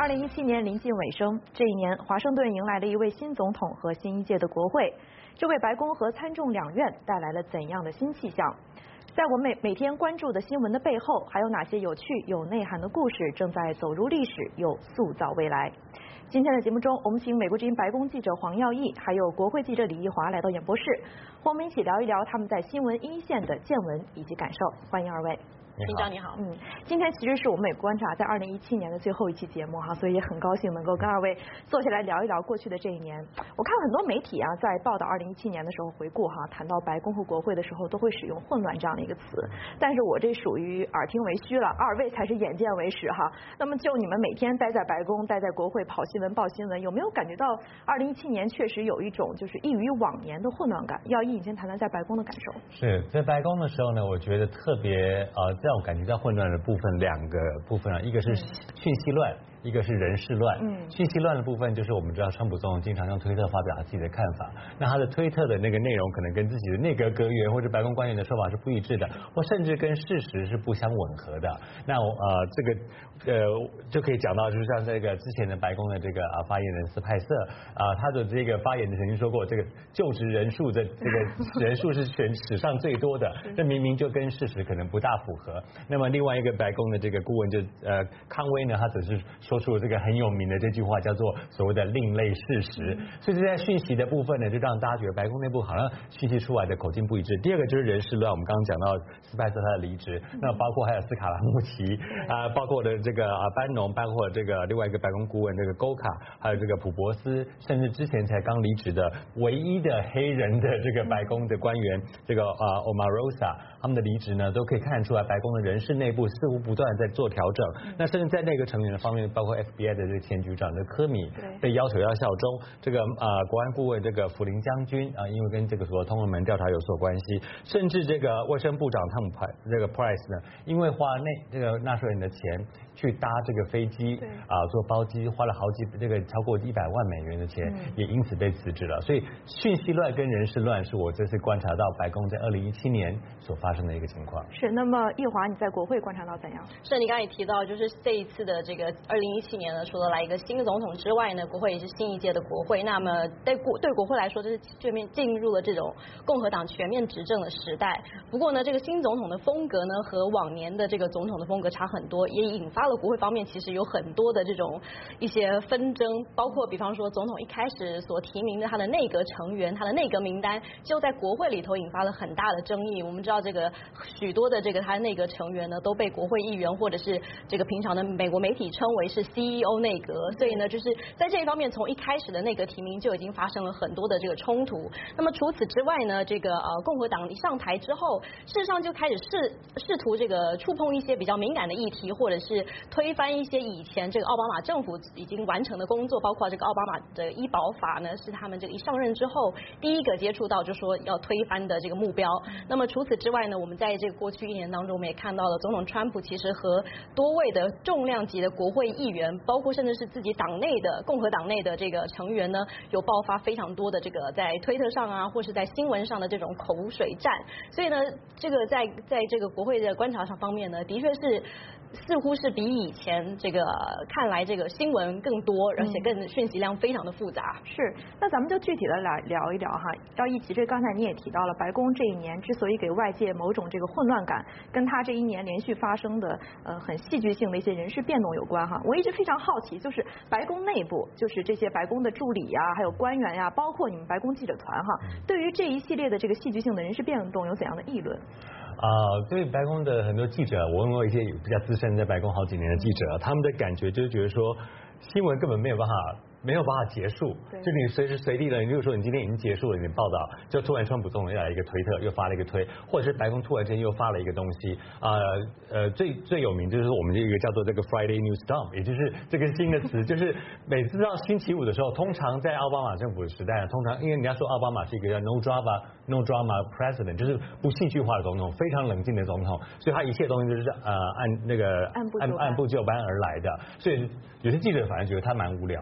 2017年临近尾声，这一年华盛顿迎来了一位新总统和新一届的国会，这为白宫和参众两院带来了怎样的新气象？在我们每天关注的新闻的背后，还有哪些有趣有内涵的故事正在走入历史，又塑造未来？今天的节目中，我们请美国之音白宫记者黄耀义，还有国会记者李义华来到演播室，和我们一起聊一聊他们在新闻一线的见闻以及感受。欢迎二位。 厅长你好， 今天其实是我们美国观察在2017年的最后一期节目哈，所以也很高兴能够跟二位坐下来聊一聊过去的这一年。我看很多媒体啊在报道2017年的时候回顾哈，谈到白宫和国会的时候都会使用混乱这样的一个词，但是我这属于耳听为虚了，二位才是眼见为实哈。那么就你们每天待在白宫、待在国会跑新闻、报新闻，有没有感觉到2017年确实有一种就是异于往年的混乱感？耀义，你先谈谈在白宫的感受。 是在白宫的时候呢，我觉得特别让我感觉到混乱的部分两个部分啊，一个是讯息乱，一个是人事乱。讯息乱的部分就是我们知道川普总统经常用推特发表他自己的看法，那他的推特的那个内容可能跟自己的内阁阁员或者白宫官员的说法是不一致的，或甚至跟事实是不相吻合的。那这个就可以讲到，就是像这个之前的白宫的这个发言人斯派瑟他的这个发言曾经说过，这个就职人数的这个人数是全史上最多的，这明明就跟事实可能不大符合。那么另外一个白宫的这个顾问就康威呢，他只是说出了这个很有名的这句话，叫做所谓的另类事实。所以这在讯息的部分呢，就让大家觉得白宫内部好像讯息出来的口径不一致。第二个就是人事乱，我们刚刚讲到斯派瑟他的离职，那包括还有斯卡拉穆奇包括的这个班农，包括这个另外一个白宫顾问这个沟卡，还有这个普博斯，甚至之前才刚离职的唯一的黑人的这个白宫的官员这个Omarosa， 他们的离职呢，都可以看得出来白宫的人事内部似乎不断在做调整。那甚至在内阁成员的方面，包括 FBI 的这个前局长的科米被要求要效忠，这个国安顾问这个福林将军因为跟这个所谓通俄门调查有所关系，甚至这个卫生部长汤姆这个 Price 呢，因为花这个纳税人的钱去搭这个飞机做包机，花了这个超过100万美元的钱，也因此被辞职了。所以讯息乱跟人事乱是我这次观察到白宫在2017年所发生的一个情况。 是，那么义华你在国会观察到怎样？ 是你刚才也提到，就是这一次的这个2017年呢，除了来一个新的总统之外呢，国会也是新一届的国会。那么对国会来说，这是全面进入了这种共和党全面执政的时代。不过呢，这个新总统的风格呢，和往年的这个总统的风格差很多，也引发了国会方面其实有很多的这种一些纷争，包括比方说总统一开始所提名的他的内阁成员，他的内阁名单就在国会里头引发了很大的争议。我们知道这个许多的这个他的内阁成员呢，都被国会议员或者是这个平常的美国媒体称为是 CEO 内阁，所以呢，就是在这一方面，从一开始的内阁提名就已经发生了很多的这个冲突。那么除此之外呢，这个共和党一上台之后，事实上就开始试图这个触碰一些比较敏感的议题，或者是推翻一些以前这个奥巴马政府已经完成的工作，包括这个奥巴马的医保法呢，是他们这个一上任之后第一个接触到就说要推翻的这个目标。那么除此之外呢，我们在这个过去1年当中，我们也看到了总统川普其实和多位的重量级的国会议员，包括甚至是自己党内的共和党内的这个成员呢，有爆发非常多的这个在推特上啊，或是在新闻上的这种口水战。所以呢，这个在这个国会的观察上方面呢，的确是似乎是比以前这个看来这个新闻更多，而且更讯息量非常的复杂。 是，那咱们就具体的来聊一聊哈。要一起，这刚才你也提到了，白宫这一年之所以给外界某种这个混乱感，跟他这一年连续发生的很戏剧性的一些人事变动有关哈。我一直非常好奇，就是白宫内部，就是这些白宫的助理呀，还有官员呀，包括你们白宫记者团哈，对于这一系列的这个戏剧性的人事变动有怎样的议论？ 对白宫的很多记者，我问过一些比较资深在白宫好几年的记者，他们的感觉就是觉得说，新闻根本没有办法结束，就你随时随地的，你比如说你今天已经结束了你的报道，就突然川普总统又来一个推特，又发了一个推，或者是白宫突然间又发了一个东西，最有名就是我们一个叫做这个 Friday News Dump， 也就是这个新的词，就是每次到星期五的时候，通常在奥巴马政府的时代，通常因为人家说奥巴马是一个叫 no drama president， 就是不戏剧化的总统，非常冷静的总统，所以他一切东西就是按部就班而来的，所以有些记者反而觉得他蛮无聊的。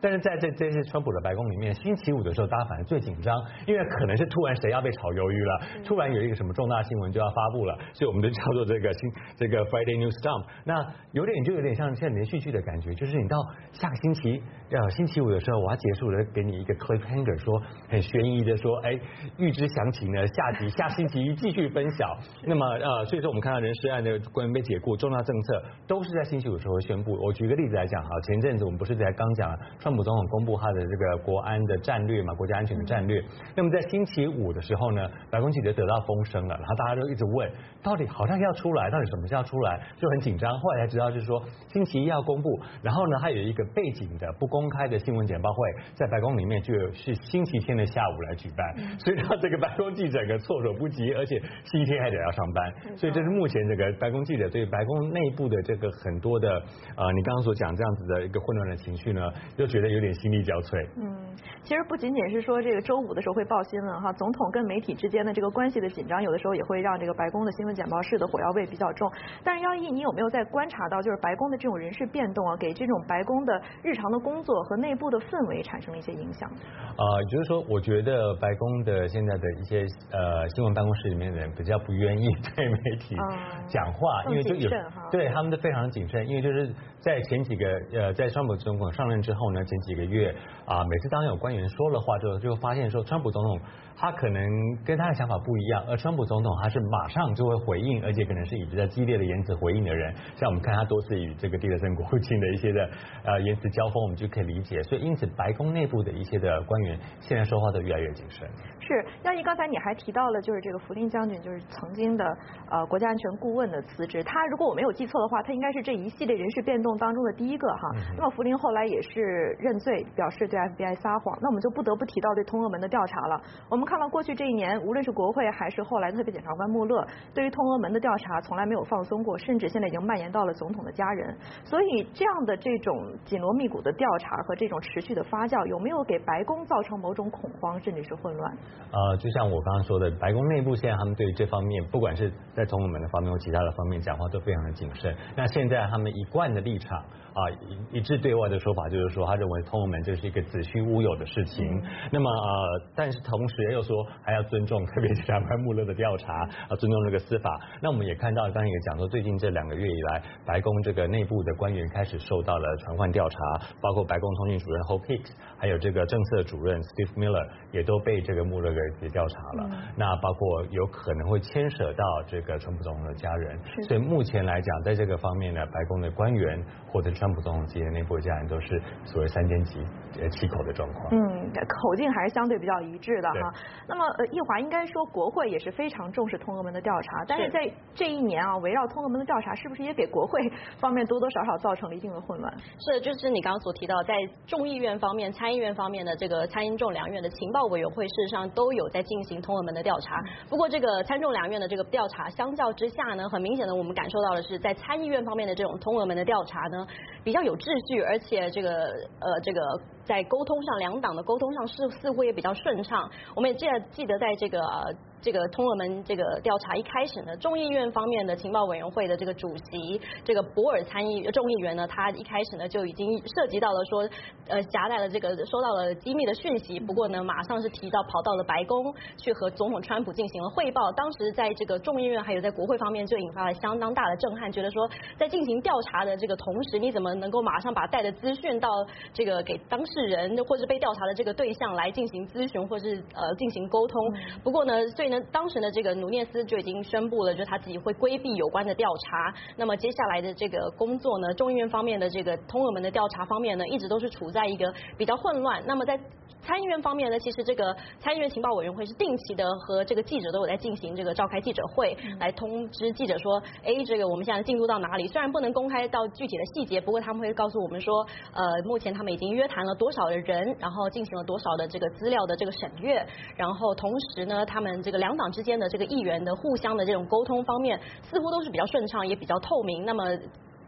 但是在这些川普的白宫里面，星期五的时候大家反而最紧张，因为可能是突然谁要被炒鱿鱼了，突然有一个什么重大新闻就要发布了，所以我们就叫做这个 Friday News Dump。那有点像现在连续剧的感觉，就是你到下个星期五的时候，我要结束了，给你一个 cliffhanger， 说很悬疑的说，哎，预知详情呢，下星期一继续分晓。那么所以说我们看到人事案的官员被解雇，重大政策都是在星期五的时候宣布。我举个例子来讲，前阵子我们不是才刚讲川普总统公布他的这个国安的战略嘛，国家安全的战略。那么在星期五的时候呢，白宫记者得到风声了，然后大家就一直问，到底好像要出来，到底什么是要出来，就很紧张。后来才知道就是说星期一要公布，然后呢还有一个背景的不公开的新闻简报会，在白宫里面就是星期天的下午来举办，所以让这个白宫记者措手不及，而且星期天还得要上班，所以这是目前这个白宫记者对白宫内部的这个很多的你刚刚所讲这样子的一个混乱的情绪呢，就觉得有点心力交瘁。 其实不仅仅是说这个周五的时候会报新闻哈，总统跟媒体之间的这个关系的紧张，有的时候也会让这个白宫的新闻简报室的火药味比较重。但是111，你有没有在观察到，就是白宫的这种人事变动啊，给这种白宫的日常的工作和内部的氛围产生了一些影响？ 就是说，我觉得白宫的现在的一些新闻办公室里面的人比较不愿意对媒体讲话，因为就有对他们都非常谨慎，因为就是在前几个在川普总统上任之后呢，前几个月每次当有官员说了话之后，就会发现说川普总统他可能跟他的想法不一样，而川普总统他是马上就会回应，而且可能是以比较激烈的言辞回应的人。像我们看他多次与这个蒂勒森国务卿的一些的言辞交锋，我们就可以理解。所以因此白宫内部的一些的官员现在说话都越来越谨慎。 是，亚裔刚才你还提到了就是这个福林将军，就是曾经的国家安全顾问的辞职。他如果我没有记错的话，他应该是这一系列人事变动当中的第一个哈。那么福林后来也是认罪，表示对 FBI 撒谎。那我们就不得不提到对通俄门的调查了。我们看到过去这一年，无论是国会还是后来的特别检察官穆勒，对于通俄门的调查从来没有放松过，甚至现在已经蔓延到了总统的家人。所以这样的这种紧锣密鼓的调查和这种持续的发酵，有没有给白宫造成某种恐慌甚至是混乱？ 就像我刚刚说的，白宫内部现在他们对于这方面，不管是在通俄门的方面或其他的方面讲话都非常的谨慎。那现在他们一贯的立场一致对外的说法就是说，他认为通俄门这是一个子虚乌有的事情。那么但是同时又说还要尊重特别检察官穆勒的调查，尊重这个司法。那我们也看到刚才也讲说，最近这2个月以来，白宫这个内部的官员开始受到了传唤调查，包括白宫通讯主任 Hope Hicks， 还有这个政策主任 Steve Miller 也都被这个穆勒给调查了。那包括有可能会牵扯到这个川普总统的家人。所以目前来讲，在这个方面呢，白宫的官员或者川普总统及内部的家人都是所谓3缄其口的状况。 口径还是相对比较一致的哈。那么易华应该说国会也是非常重视通俄门的调查，但是在这一年围绕通俄门的调查，是不是也给国会方面多多少少造成了一定的混乱？ 是，就是你刚刚所提到，在众议院方面、参议院方面的这个参英众两院的情报委员会，事实上都有在进行通俄门的调查。不过这个参众两院的这个调查相较之下呢，很明显的我们感受到的是，在参议院方面的这种通俄门的调查呢，比较有秩序，而且这个在沟通上，两党的沟通上似乎也比较顺畅。我们也记得在这个通俄门这个调查一开始呢，众议院方面的情报委员会的这个主席这个博尔众议员呢，他一开始呢就已经涉及到了说夹带了这个收到了机密的讯息，不过呢马上是跑到了白宫去和总统川普进行了汇报。当时在这个众议院还有在国会方面就引发了相当大的震撼，觉得说在进行调查的这个同时，你怎么能够马上把带的资讯到这个给当事人或是被调查的这个对象来进行咨询或是进行沟通？不过呢，所以呢，当时呢，这个努涅斯就已经宣布了，就他自己会规避有关的调查。那么接下来的这个工作呢，众议院方面的这个通俄门的调查方面呢，一直都是处在一个比较混乱。那么在参议院方面呢，其实这个参议院情报委员会是定期的和这个记者都有在进行这个召开记者会，来通知记者说，这个我们现在进度到哪里？虽然不能公开到具体的细节，不过他们会告诉我们说，目前他们已经约谈了多少的人，然后进行了多少的这个资料的这个审阅，然后同时呢，他们这个两党之间的这个议员的互相的这种沟通方面，似乎都是比较顺畅，也比较透明。那么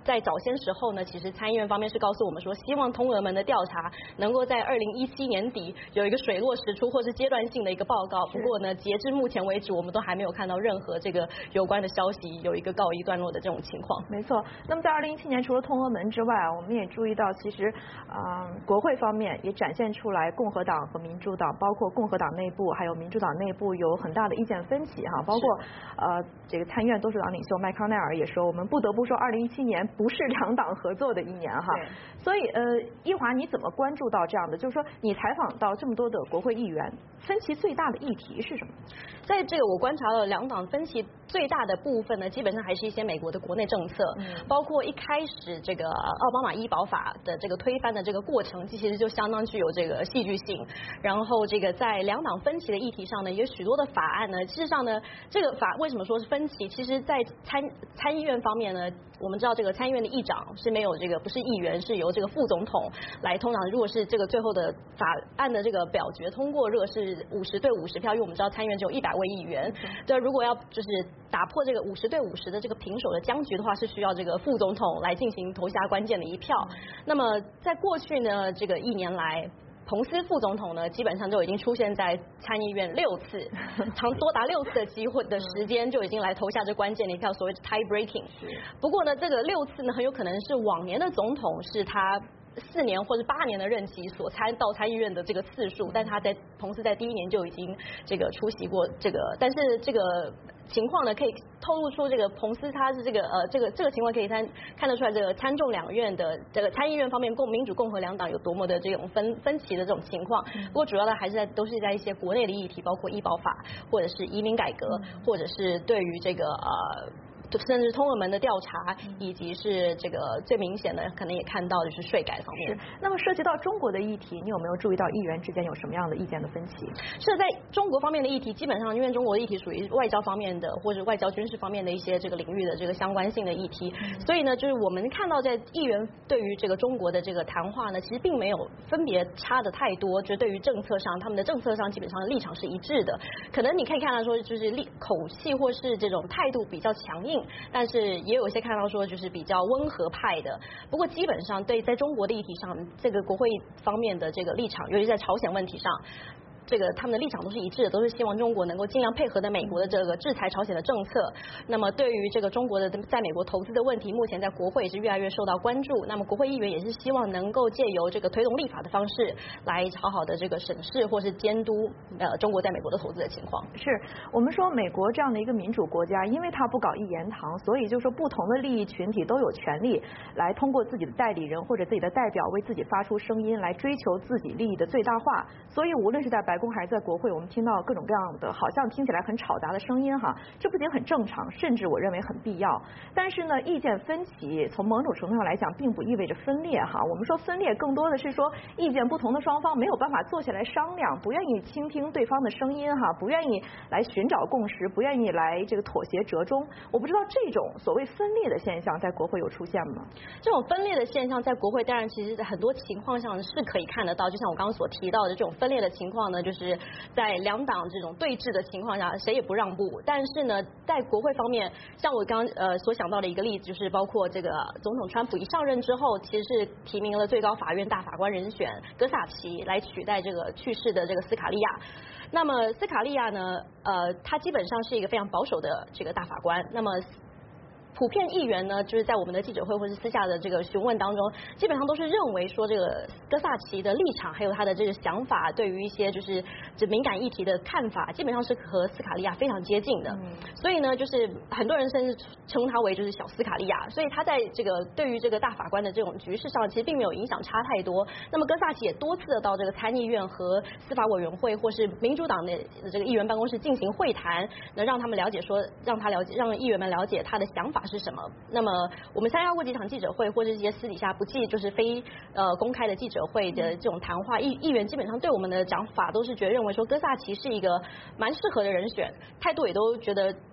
在早先时候呢，其实参议院方面是告诉我们说，希望通俄门的调查能够在2017年底有一个水落石出或是阶段性的一个报告。不过呢，截至目前为止，我们都还没有看到任何这个有关的消息有一个告一段落的这种情况。 没错。那么在2017年，除了通俄门之外我们也注意到，其实国会方面也展现出来共和党和民主党，包括共和党内部还有民主党内部有很大的意见分歧哈。包括这个参议院多数党领袖麦康奈尔也说，我们不得不说2017年不是两党合作的一年哈。所以一华你怎么关注到这样的？就是说你采访到这么多的国会议员，分歧最大的议题是什么？ 在这个我观察到两党分歧最大的部分呢，基本上还是一些美国的国内政策，包括一开始这个奥巴马医保法的这个推翻的这个过程，其实就相当具有这个戏剧性。然后这个在两党分歧的议题上呢，也有许多的法案呢，事实上呢，这个法为什么说是分歧？其实在参议院方面呢，我们知道这个参议院的议长是没有这个不是议员，是由这个副总统来通常如果是这个最后的法案的这个表决通过，如果是50对50票，因为我们知道参议院只有100位议员，对，如果要就是打破这个50对50的这个平手的僵局的话，是需要这个副总统来进行投下关键的一票。那么在过去呢，这个1年来，彭斯副总统呢，基本上就已经出现在参议院6次，多达6次的机会的时间就已经来投下这关键的一票，所谓的 tie breaking。不过呢，这个6次呢，很有可能是往年的总统是他4年或者8年的任期所到参议院的这个次数，但他彭斯在第1年就已经这个出席过这个，但是这个情况呢，可以透露出这个彭斯他是这个情况可以看得出来，这个参众两院的这个参议院方面民主共和两党有多么的这种分歧的这种情况。不过主要的还是都是在一些国内的议题，包括医保法或者是移民改革，或者是对于这个甚至通俄门的调查，以及是这个最明显的可能也看到的是税改方面。 那么涉及到中国的议题，你有没有注意到议员之间有什么样的意见的分歧？ 是在中国方面的议题，基本上因为中国的议题属于外交方面的或者外交军事方面的一些这个领域的这个相关性的议题，所以呢，就是我们看到在议员对于这个中国的这个谈话呢，其实并没有分别差的太多，就对于政策上，他们的政策上基本上立场是一致的。可能你可以看到说，就是口气或是这种态度比较强硬，但是也有一些看到说就是比较温和派的。不过基本上在中国的议题上，这个国会方面的这个立场，尤其在朝鲜问题上，这个他们的立场都是一致的，都是希望中国能够尽量配合的美国的这个制裁朝鲜的政策。那么对于这个中国的在美国投资的问题，目前在国会也是越来越受到关注。那么国会议员也是希望能够借由这个推动立法的方式，来好好的这个审视或是监督中国在美国的投资的情况。 是我们说美国这样的一个民主国家，因为它不搞一言堂，所以就是说不同的利益群体都有权利来通过自己的代理人或者自己的代表为自己发出声音，来追求自己利益的最大化。所以无论是在白宫还是在国会，我们听到各种各样的好像听起来很吵杂的声音哈，这不仅很正常，甚至我认为很必要。但是呢，意见分歧从某种程度上来讲并不意味着分裂哈。我们说分裂更多的是说意见不同的双方没有办法坐下来商量，不愿意倾听对方的声音哈，不愿意来寻找共识，不愿意来这个妥协折中。我不知道这种所谓分裂的现象在国会有出现吗？ 这种分裂的现象在国会当然其实在很多情况上是可以看得到，就像我刚刚所提到的这种分裂的情况呢，就是在两党这种对峙的情况下，谁也不让步。但是呢，在国会方面，像我刚所想到的一个例子，就是包括这个总统川普一上任之后，其实是提名了最高法院大法官人选戈萨奇来取代这个去世的这个斯卡利亚。那么斯卡利亚呢，他基本上是一个非常保守的这个大法官。那么普遍议员呢，就是在我们的记者会或是私下的这个询问当中，基本上都是认为说这个戈萨奇的立场还有他的这个想法，对于一些就是这敏感议题的看法，基本上是和斯卡利亚非常接近的。所以呢，就是很多人甚至称他为就是小斯卡利亚。所以他在这个对于这个大法官的这种局势上，其实并没有影响差太多。那么戈萨奇也多次的到这个参议院和司法委员会或是民主党的这个议员办公室进行会谈，能让他们了解说，让议员们了解他的想法是什么。那么我们参加过几场记者会，或者一些私底下不就是非公开的记者会的这种谈话，议员基本上对我们的讲法都是认为说戈萨奇是一个蛮适合的人选，态度也都觉得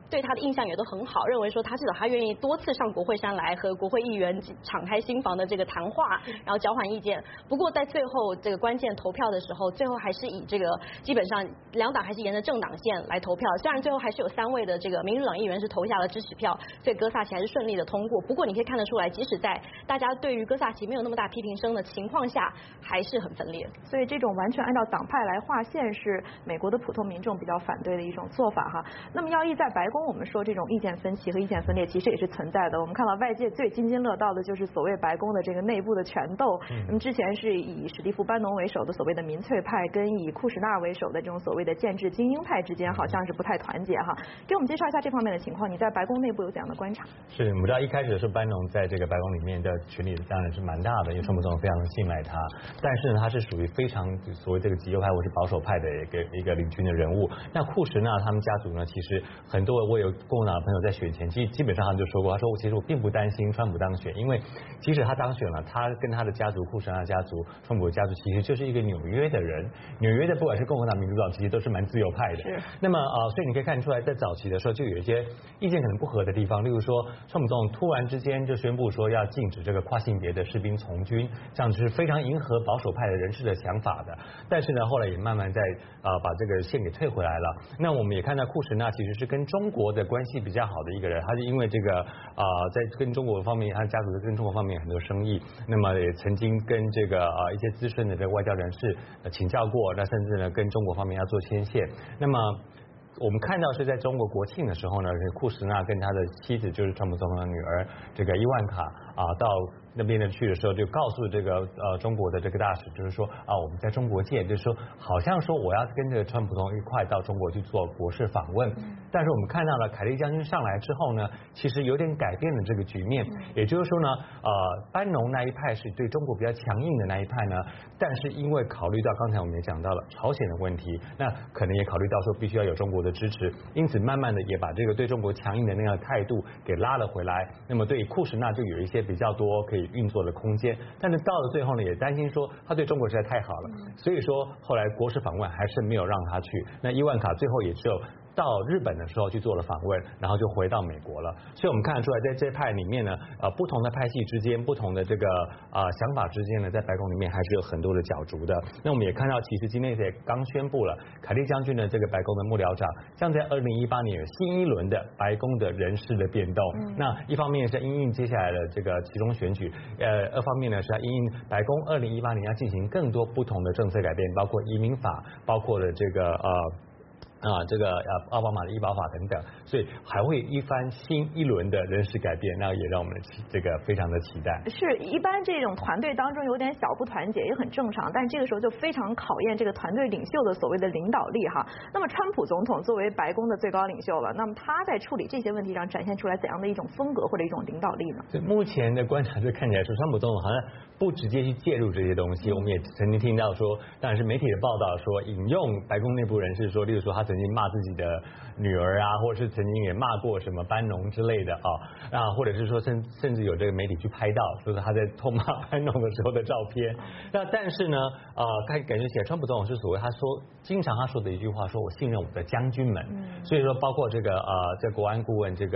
对他的印象也都很好，认为说他至少他愿意多次上国会山来和国会议员敞开心房的这个谈话，然后交换意见。不过在最后这个关键投票的时候，最后还是以这个基本上两党还是沿着政党线来投票，虽然最后还是有3位的这个民主党议员是投下了支持票，所以哥萨奇还是顺利的通过。不过你可以看得出来，即使在大家对于哥萨奇没有那么大批评声的情况下，还是很分裂。 所以这种完全按照党派来划线是美国的普通民众比较反对的一种做法哈。那么耀毅，在白宫我们说这种意见分歧和意见分裂其实也是存在的。我们看到外界最津津乐道的就是所谓白宫的这个内部的权斗。那么之前是以史蒂夫·班农为首的所谓的民粹派，跟以库什纳为首的这种所谓的建制精英派之间好像是不太团结哈。给我们介绍一下这方面的情况，你在白宫内部有怎样的观察？ 是，我们知道一开始的时候，班农在这个白宫里面的权力当然是蛮大的，因为川普总统非常的信赖他，但是呢，他是属于非常所谓这个极右派或是保守派的一个领军的人物。那库什纳他们家族呢，其实很多我有共和党的朋友在选前，基本上他们就说过，他说其实我并不担心川普当选，因为即使他当选了，他跟他的家族库什纳家族、川普的家族其实就是一个纽约的人，纽约的不管是共和党、民主党，其实都是蛮自由派的。那么所以你可以看出来，在早期的时候就有一些意见可能不合的地方，例如说川普总统突然之间就宣布说要禁止这个跨性别的士兵从军，这样是非常迎合保守派的人士的想法的。但是呢，后来也慢慢在把这个线给退回来了。那我们也看到库什纳其实是跟中国的关系比较好的一个人，他是因为这个在跟中国方面，他家族跟中国方面有很多生意，那么也曾经跟这个一些资深的这个外交人士请教过，那甚至呢跟中国方面要做牵线。那么我们看到是在中国国庆的时候呢，库什纳跟他的妻子就是川普总统的女儿这个伊万卡到那边的去的时候，就告诉这个中国的这个大使，就是说我们在中国见，就是说好像说我要跟这个川普总统一块到中国去做国事访问。但是我们看到了凯利将军上来之后呢，其实有点改变了这个局面。也就是说呢，班农那一派是对中国比较强硬的那一派呢，但是因为考虑到刚才我们也讲到了朝鲜的问题，那可能也考虑到说必须要有中国的支持，因此慢慢的也把这个对中国强硬的那个态度给拉了回来。那么对库什纳就有一些比较多可以运作的空间，但是到了最后呢，也担心说他对中国实在太好了，所以说后来国事访问还是没有让他去。那伊万卡最后也只有到日本的时候去做了访问，然后就回到美国了。所以我们看得出来，在这派里面呢，不同的派系之间，不同的这个想法之间呢，在白宫里面还是有很多的角逐的。那我们也看到，其实今天也刚宣布了，凯利将军的这个白宫的幕僚长将在2018年有新一轮的白宫的人事的变动。那一方面是因应接下来的这个期中选举，二方面呢是因应白宫2018年要进行更多不同的政策改变，包括移民法，包括了这个这个奥巴马的医保法等等，所以还会一番新一轮的人事改变，那也让我们这个非常的期待。 是，一般这种团队当中有点小不团结也很正常，但这个时候就非常考验这个团队领袖的所谓的领导力哈。那么川普总统作为白宫的最高领袖了，那么他在处理这些问题上展现出来怎样的一种风格或者一种领导力呢？ 目前的观察就看起来说，川普总统好像不直接去介入这些东西。我们也曾经听到说，当然是媒体的报道说，引用白宫内部人士说，例如说他曾经骂自己的女儿或者是曾经也骂过什么班农之类的或者是说甚至有这个媒体去拍到，说是他在痛骂班农的时候的照片。那但是呢，感觉起来川普总统是所谓他说经常他说的一句话，说我信任我的将军们。所以说包括这个这国安顾问这个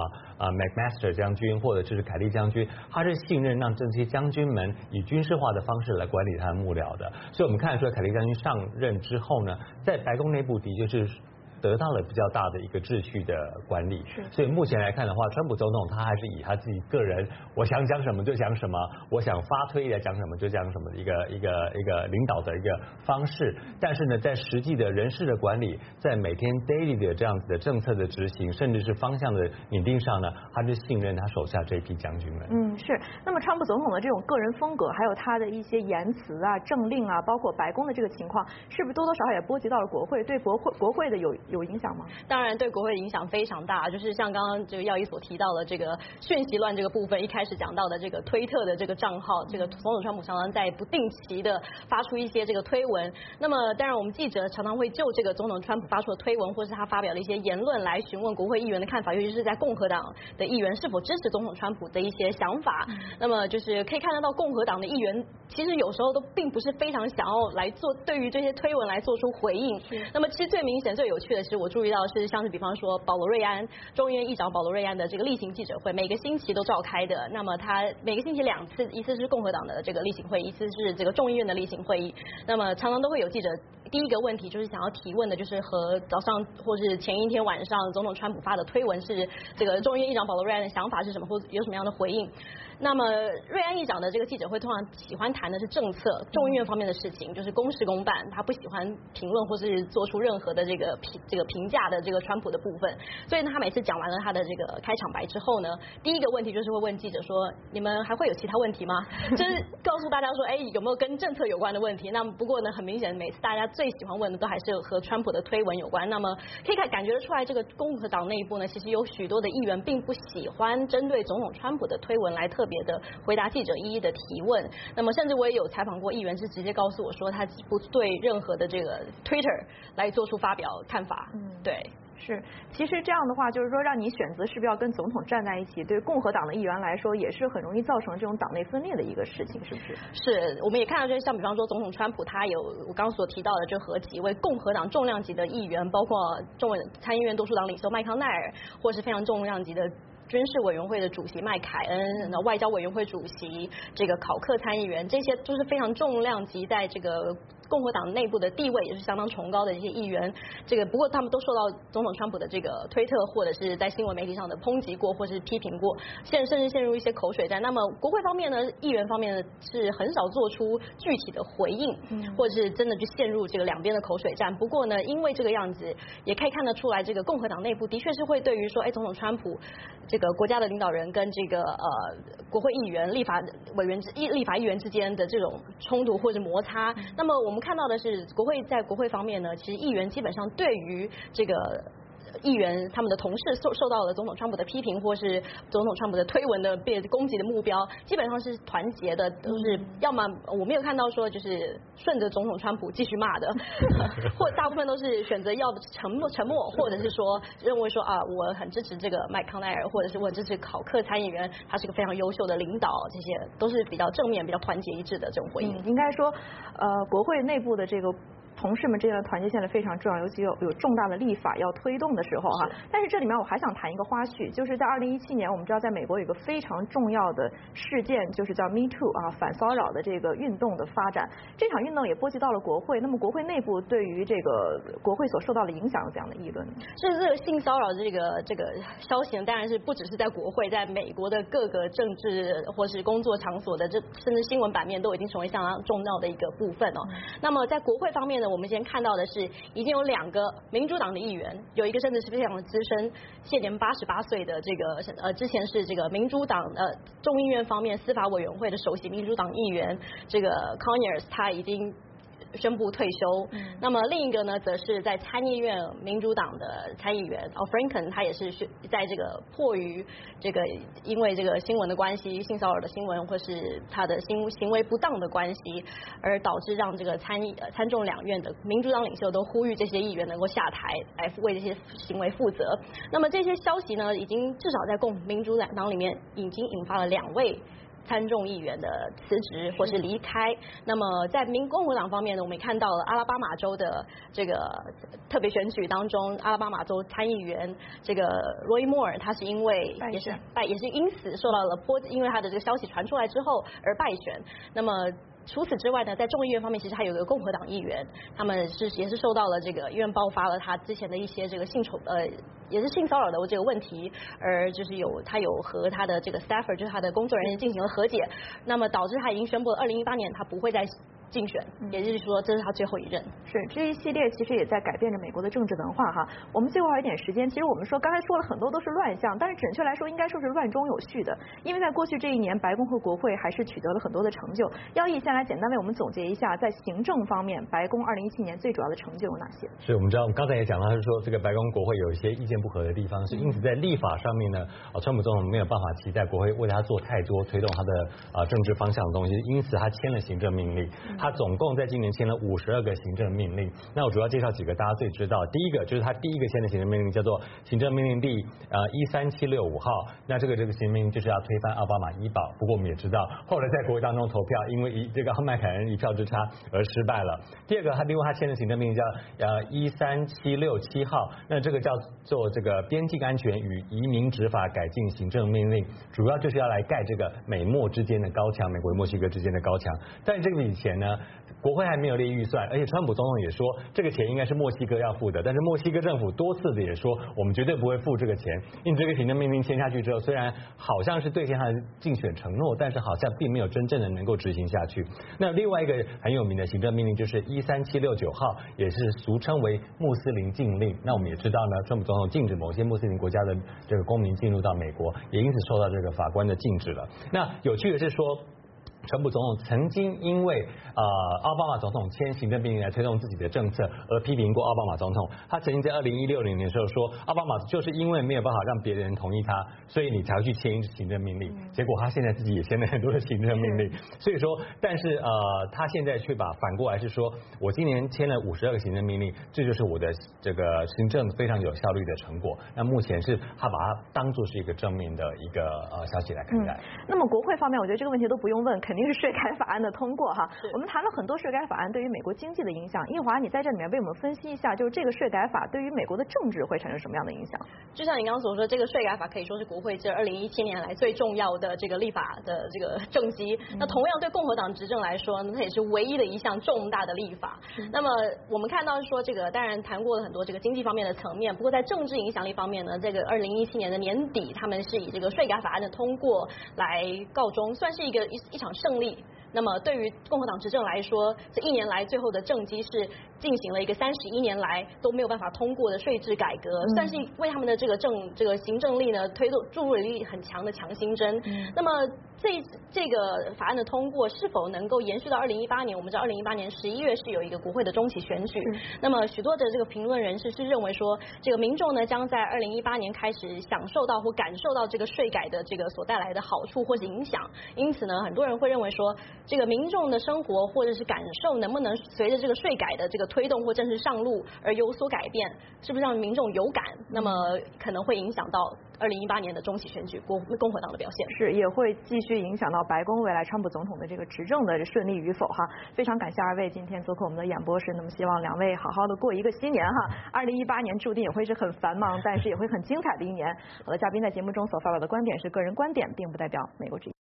McMaster 将军或者就是凯利将军，他是信任让这些将军们以军事化的方式来管理他的幕僚的。所以我们看得出来，凯利将军上任之后呢，在白宫内部的确是得到了比较大的一个秩序的管理。所以目前来看的话，川普总统他还是以他自己个人，我想讲什么就讲什么，我想发推来讲什么就讲什么的一个领导的一个方式。但是呢，在实际的人事的管理，在每天 daily 的这样子的政策的执行，甚至是方向的拟定上呢，他是信任他手下这批将军们。 是。那么川普总统的这种个人风格，还有他的一些言辞政令包括白宫的这个情况，是不是多多少少也波及到了国会？对国会的有影响吗？ 当然对国会的影响非常大，就是像刚刚这个耀一所提到的这个讯息乱这个部分，一开始讲到的这个推特的这个账号，这个总统川普常常在不定期的发出一些这个推文。那么当然我们记者常常会就这个总统川普发出的推文，或是他发表的一些言论来询问国会议员的看法，尤其是在共和党的议员是否支持总统川普的一些想法。那么就是可以看得到共和党的议员其实有时候都并不是非常想要来对于这些推文来做出回应。那么其实最明显最有趣的也是我注意到是像是比方说保罗瑞安众议院议长保罗瑞安的这个例行记者会，每个星期都召开的。那么他每个星期2次，一次是共和党的这个例行会议，一次是这个众议院的例行会议。那么常常都会有记者第一个问题就是想要提问的，就是和早上或是前一天晚上总统川普发的推文是这个众议院议长保罗瑞安的想法是什么，或有什么样的回应。那么瑞安议长的这个记者会通常喜欢谈的是政策、众议院方面的事情，就是公事公办，他不喜欢评论或是做出任何的这个评价的这个川普的部分。所以呢，他每次讲完了他的这个开场白之后呢，第一个问题就是会问记者说：“你们还会有其他问题吗？”就是告诉大家说，哎，有没有跟政策有关的问题？那么不过呢，很明显，每次大家最喜欢问的都还是和川普的推文有关。那么可以感觉得出来，这个共和党内部呢，其实有许多的议员并不喜欢针对总统川普的推文来特别的回答记者一一的提问。那么甚至我也有采访过议员，是直接告诉我说，他不对任何的这个 Twitter 来做出发表看法。对。 是，其实这样的话，就是说让你选择是不是要跟总统站在一起，对共和党的议员来说，也是很容易造成这种党内分裂的一个事情，是不是？ 是，我们也看到，就是像比方说总统川普，他有我刚刚所提到的，就和几位共和党重量级的议员，包括参议院多数党领袖麦康奈尔，或是非常重量级的军事委员会的主席麦凯恩，外交委员会主席这个考克参议员，这些都是非常重量级，在这个共和党内部的地位也是相当崇高的一些议员。这个不过他们都受到总统川普的这个推特或者是在新闻媒体上的抨击过，或是批评过，甚至陷入一些口水战。那么国会方面呢，议员方面呢是很少做出具体的回应，或者是真的就陷入这个两边的口水战。不过呢，因为这个样子，也可以看得出来，这个共和党内部的确是会对于说，哎，总统川普这个国家的领导人跟这个国会议员、立法议员之间的这种冲突或者摩擦。那么我们看到的是，在国会方面呢，其实议员基本上对于这个议员他们的同事受到了总统川普的批评，或是总统川普的推文的被攻击的目标，基本上是团结的，都是要么我没有看到说就是顺着总统川普继续骂的，或大部分都是选择要沉默，或者是说认为说啊，我很支持这个麦康奈尔，或者是我很支持考克参议员，他是个非常优秀的领导，这些都是比较正面、比较团结一致的这种回应。 应该说，国会内部的这个同事们之间的团结现在非常重要，尤其有重大的立法要推动的时候哈。但是这里面我还想谈一个花絮，就是在2017年，我们知道在美国有一个非常重要的事件，就是叫 Me Too 啊，反骚扰的这个运动的发展。这场运动也波及到了国会，那么国会内部对于这个国会所受到的影响有怎样的议论？ 是这个性骚扰这个消息呢，当然是不只是在国会，在美国的各个政治或是工作场所的甚至新闻版面都已经成为相当重要的一个部分哦。那么在国会方面呢，我们先看到的是已经有2个民主党的议员，有一个甚至是非常的资深，现年88岁的这个之前是这个民主党众议院方面司法委员会的首席民主党议员这个 Conyers， 他已经宣布退休。那么另一个呢，则是在参议院民主党的参议员Franken， 他也是在这个迫于这个因为这个新闻的关系，性骚扰的新闻或是他的行为不当的关系，而导致让这个参众两院的民主党领袖都呼吁这些议员能够下台，来为这些行为负责。那么这些消息呢，已经至少在民主党里面已经引发了2位参众议员的辞职或是离开。那么在共和党方面呢，我们也看到了阿拉巴马州的这个特别选举当中，阿拉巴马州参议员这个 Roy Moore， 他是因为也是因此受到了因为他的这个消息传出来之后而败选。那么除此之外呢，在众议院方面，其实还有一个共和党议员，他们也是受到了这个医院爆发了他之前的一些这个也是性骚扰的这个问题，而就是他有和他的这个 staffer， 就是他的工作人员进行了和解，那么导致他已经宣布了2018年他不会再竞选，也就是说这是他最后一任。 是这一系列其实也在改变着美国的政治文化哈。我们最后还有一点时间，其实我们刚才说了很多都是乱象，但是准确来说应该说是乱中有序的，因为在过去这一年，白宫和国会还是取得了很多的成就。耀毅先来简单为我们总结一下，在行政方面，白宫2017年最主要的成就有哪些？ 是我们知道，我们刚才也讲到，是说这个白宫国会有一些意见不合的地方，是因此在立法上面呢，川普总统没有办法期待国会为他做太多推动他的政治方向的东西，因此他签了行政命令。 他总共在今年签了52个行政命令。那我主要介绍几个大家最知道，第一个就是他第一个签的行政命令叫做行政命令第13765号，那这个行政命令就是要推翻奥巴马医保。不过我们也知道，后来在国会当中投票，因为这个麦凯恩1票之差而失败了。第二个，另外他签的行政命令叫13767号，那这个叫做这个边境安全与移民执法改进行政命令，主要就是要来盖这个美墨之间的高墙，美国与墨西哥之间的高墙。但这个以前呢，国会还没有列预算，而且川普总统也说这个钱应该是墨西哥要付的，但是墨西哥政府多次的也说我们绝对不会付这个钱。因此这个行政命令签下去之后，虽然好像是兑现他的竞选承诺，但是好像并没有真正的能够执行下去。那另外一个很有名的行政命令就是13769号，也是俗称为穆斯林禁令。那我们也知道呢，川普总统禁止某些穆斯林国家的这个公民进入到美国，也因此受到这个法官的禁止了。那有趣的是说，川普总统曾经因为奥巴马总统签行政命令来推动自己的政策而批评过奥巴马总统。他曾经在2016年的时候说，奥巴马就是因为没有办法让别人同意他，所以你才会去签行政命令。结果他现在自己也签了很多的行政命令。所以说，但是他现在却把反过来是说，我今年签了52个行政命令，这就是我的这个行政非常有效率的成果。那目前是他把它当作是一个正面的一个消息来看待。 那么国会方面，我觉得这个问题都不用问，肯定是税改法案的通过哈。我们谈了很多税改法案对于美国经济的影响，印华你在这里面为我们分析一下，就是这个税改法对于美国的政治会产生什么样的影响？ 就像你刚刚所说，这个税改法可以说是国会这2017年来最重要的这个立法的这个政绩。那同样对共和党执政来说呢，它也是唯一的一项重大的立法。那么我们看到说这个当然谈过了很多这个经济方面的层面，不过在政治影响力方面呢，这个2017年的年底，他们是以这个税改法案的通过来告终，算是一场胜利。那么对于共和党执政来说，这1年来最后的政绩是进行了一个31年来都没有办法通过的税制改革，算是为他们的这个行政力呢注入了一很强的强心针。那么这个法案的通过是否能够延续到2018年？我们知道2018年11月是有一个国会的中期选举。那么许多的这个评论人士是认为说，这个民众呢将在2018年开始享受到或感受到这个税改的这个所带来的好处或是影响。因此呢，很多人会认为说，这个民众的生活或者是感受能不能随着这个税改的这个推动或正式上路而有所改变，是不是让民众有感？那么可能会影响到2018年的中期选举共和党的表现， 是也会继续影响到白宫未来川普总统的这个执政的顺利与否哈。非常感谢2位今天做客我们的演播室，那么希望2位好好的过一个新年哈。2018年注定也会是很繁忙，但是也会很精彩的一年。我的嘉宾在节目中所发表的观点是个人观点，并不代表美国之音。